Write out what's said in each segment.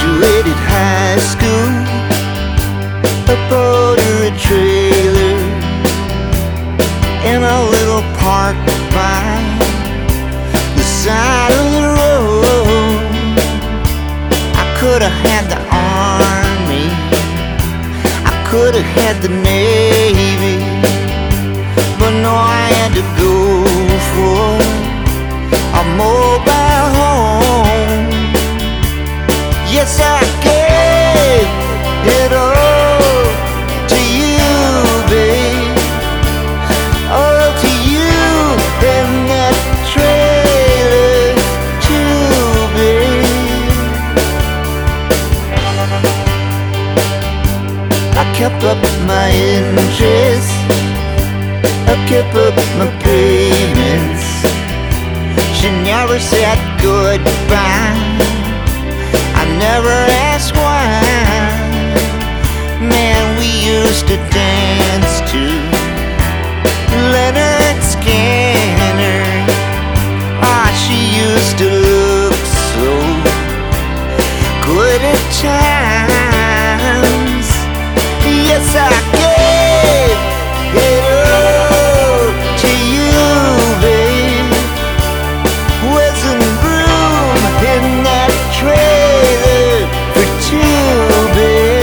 graduated high school, a boat or a trailer, in a little park by the side of the road. I could have had the army, I could have had the navy, but no, I had to go for a mobile home. Yes, I gave it all to you, babe. All to you in that trailer too, babe. I kept up my interest, I kept up my payments. She never said goodbye, I never asked why. Man, we used to dance to Leonard Skinner. Ah, she used to look so good at times. Yes, I gave it all to you, babe. Wasn't room in that trailer for two, babe.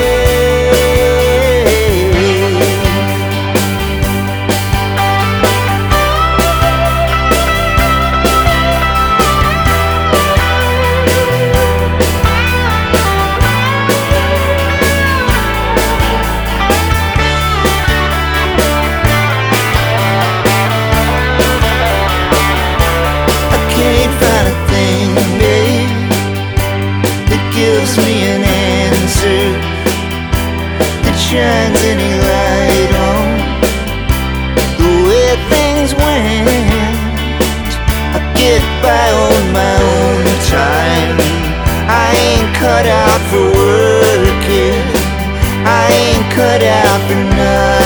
Gives me an answer that shines any light on the way things went. I get by on my own time. I ain't cut out for working, I ain't cut out for nothing.